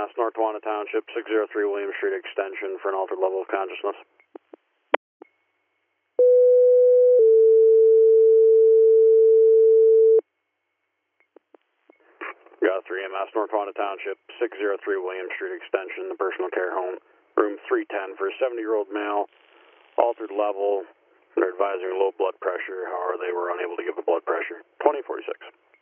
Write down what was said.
EMS, North Tawana Township, 603 William Street Extension for an altered level of consciousness. Got 3 EMS, North Tawana Township, 603 William Street Extension, the personal care home, room 310 for a 70-year-old male, altered level. They're advising low blood pressure, however they were unable to give the blood pressure. 2046.